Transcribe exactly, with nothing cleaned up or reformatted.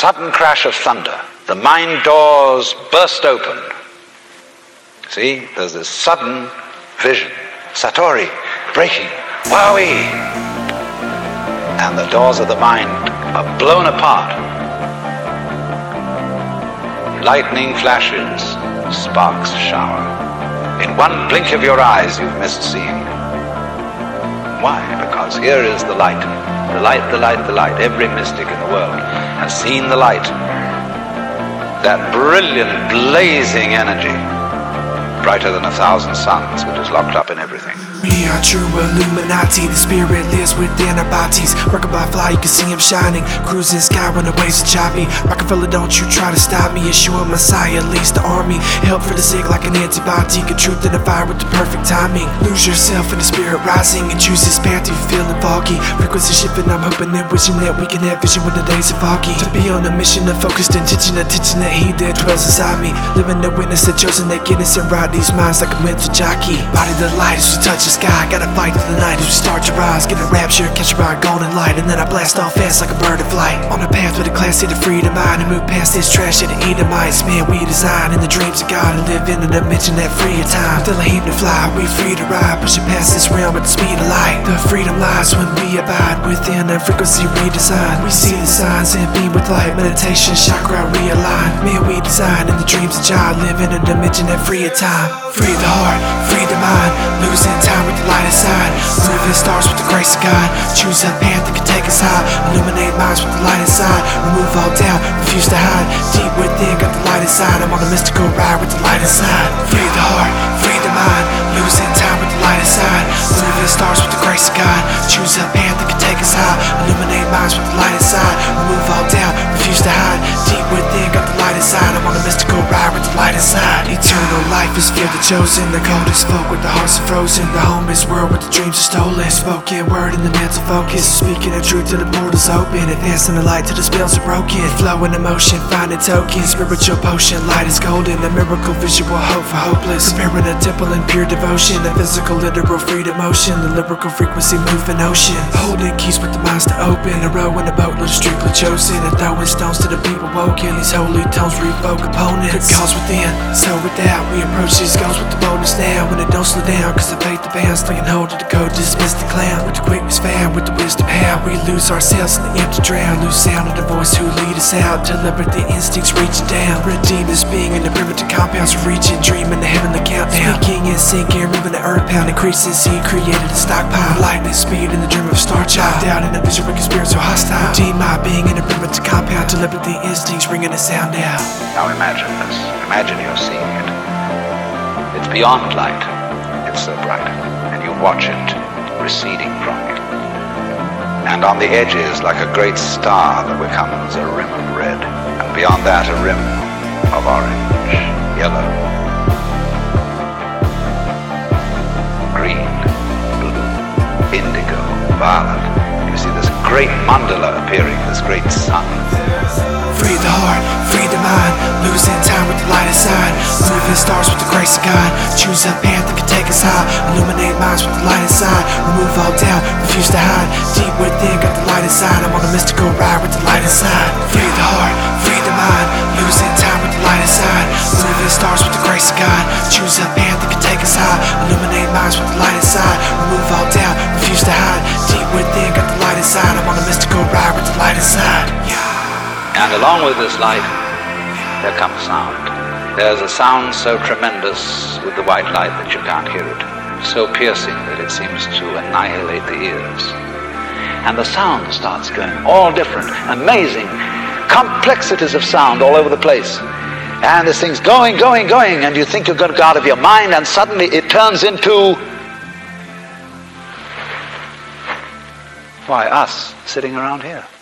sudden crash of thunder. The mind doors burst open. See, there's this sudden vision. Satori, breaking, wowie! And the doors of the mind are blown apart. Lightning flashes, sparks shower. In one blink of your eyes, you've missed seeing. Why? Because here is the light. The light, the light, the light. Every mystic in the world has seen the light. That brilliant, blazing energy, brighter than a thousand suns, which is locked up in everything. We are true Illuminati, the spirit lives within our bodies. Working by fly, you can see him shining. Cruising sky when the waves are choppy. Rockefeller, don't you try to stop me. Yeshua Messiah leads the army. Help for the sick like an antibiotic. A truth in the fire with the perfect timing. Lose yourself in the spirit rising and choose this path if you're feeling foggy. Frequency shifting, I'm hoping and wishing that we can have vision when the days are foggy. To be on a mission of focused intention, attention that he that dwells inside me. Living the witness that chosen that goodness and ride these minds like a mental jockey. Body the light as we touch the sky. Gotta fight through the night as we start to rise. Get a rapture, catch by a golden light, and then I blast off fast like a bird in flight. On the path with a class to the freedom mind, and move past this trash and the Edomites. Man, we design in the dreams of God and live in a dimension that free of time. Still a heap to fly, we free to ride, pushing past this realm at the speed of light. The freedom lies when we abide within a frequency redesign. We see the signs and beam with light, meditation, chakra realign. Man, we design in the dreams of God, live in a dimension that free of time. Free the heart, free the mind, losing time with the light inside. Moving stars with the grace of God. Choose a path that can take us high. Illuminate minds with the light inside. Remove all doubt, refuse to hide. Deep within, got the light inside. I'm on a mystical ride with the light inside. Free the heart, free the mind, losing time with the light inside. Moving stars with the grace of God. Choose a path that can take us high. Illuminate minds with the light inside. Remove all doubt, refuse to hide. Deep within, got the light inside. I'm on a mystical ride with the light inside. Eternal life is for the chosen. The coldest folk with the hearts are frozen. The homeless world with the dreams are stolen. Spoken word in the mental focus. Speaking the truth till the portals open. Advancing the light till the spells are broken. Flowing emotion, finding tokens. Spiritual potion, light is golden. A miracle, visual hope for hopeless. Preparing a temple in pure devotion. The physical, literal, freedom motion. The lyrical frequency, moving ocean. Holding keys with the minds to open. A row in a boat, little strictly chosen. And throwing stones to the people woken. These holy tones revoke opponents. The cause within, so without. We approach these goals with the boldness now. When it don't slow down, cause the faith the bounds. Taking hold of the code, dismiss the clown. With the quickness found, with the wisdom how we lose ourselves in the empty drown. Lose sound of the voice who lead us out. Deliberate the instincts reaching down. Redeem this being in the primitive compounds. Reaching, dreaming the heavenly countdown. Speaking and sinking, moving the earth pound. Increasing seed created a stockpile. Lightning speed in the dream of a star child. Doubt in the vision, wicked spirits so hostile. Redeem my being in the primitive compound. Deliberate the instincts, ringing the sound out. Now imagine this. Imagine you're seeing it. It's beyond light. It's so bright. And you watch it receding from you. And on the edges, like a great star that becomes a rim of red. And beyond that, a rim of orange, yellow, green, blue, indigo, violet. You see this great mandala appearing, this great sun. Free the heart, free the mind, losing time with the light inside. Moving stars with the grace of God. Choose a path that can take us high. Illuminate minds with the light inside. Remove all doubt, refuse to hide. Deep within, got the light inside. I'm on a mystical ride with the light inside. Free the heart, free the mind, losing time with the light inside. Moving stars with the grace of God. Choose a path that can take us high. Illuminate minds with the light inside. Remove all doubt, refuse to hide. Deep within, got the light inside. I'm on a mystical ride with the light inside. Yeah. And along with this light, there comes sound. There's a sound so tremendous with the white light that you can't hear it, so piercing that it seems to annihilate the ears. And the sound starts going all different, amazing complexities of sound all over the place. And this thing's going, going, going, and you think you're going to go out of your mind, and suddenly it turns into, why, us sitting around here.